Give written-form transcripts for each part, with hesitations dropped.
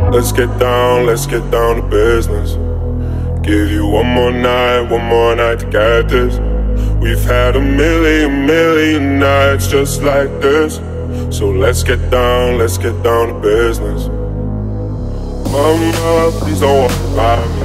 Let's get down to business. Give you one more night to get this. We've had a million nights just like this. So let's get down to business. Mama, please don't walk by me.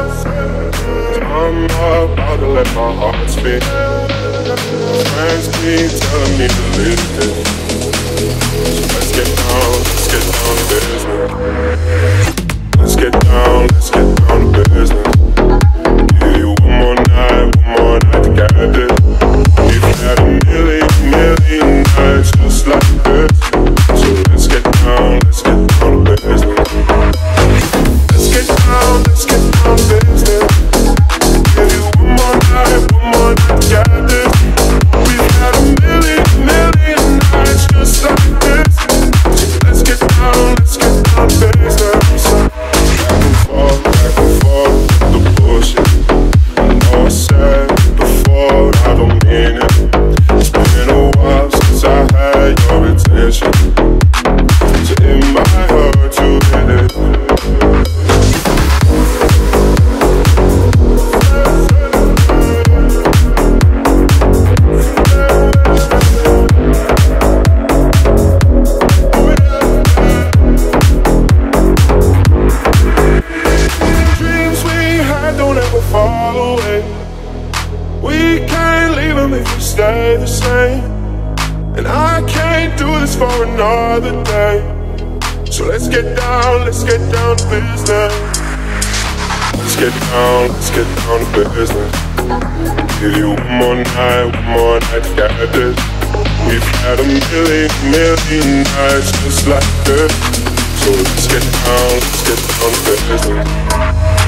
I'm about to let my heart speak. Friends keep telling me to leave this. So let's get down to business. Let's get down to business. Give you one more night to get this. We've had a million nights just like this. So let's get down to business. Let's get down to business. Give you one more night to get this. We've had a million nights just like this. So let's get down to business. Back and forth with the bullshit. I know I said it before, I don't mean it. It's been a while since I had your attention. So it might hurt to hit it. Dreams we had don't ever fall away. We can't leave them if we stay the same. And I can't do this for another day. So let's get down to business. Let's get down to business. Give you one more night to get this. We've had a million nights just like this. So let's get down to business.